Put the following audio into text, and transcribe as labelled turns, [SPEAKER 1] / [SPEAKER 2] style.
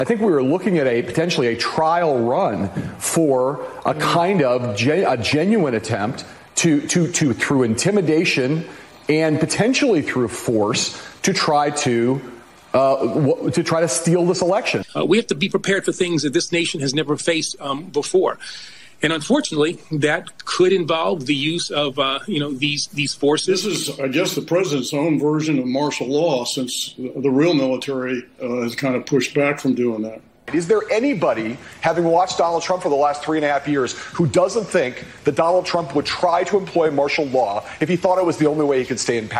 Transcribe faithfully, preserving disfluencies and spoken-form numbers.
[SPEAKER 1] I think we were looking at a potentially a trial run for a kind of gen, a genuine attempt to, to, to, through intimidation and potentially through force, to try to uh, to try to steal this election.
[SPEAKER 2] Uh, we have to be prepared for things that this nation has never faced um, before. And unfortunately, that could involve the use of, uh, you know, these these forces.
[SPEAKER 3] This is, I guess, the president's own version of martial law, since the real military uh, has kind of pushed back from doing that.
[SPEAKER 1] Is there anybody, having watched Donald Trump for the last three and a half years, who doesn't think that Donald Trump would try to employ martial law if he thought it was the only way he could stay in power?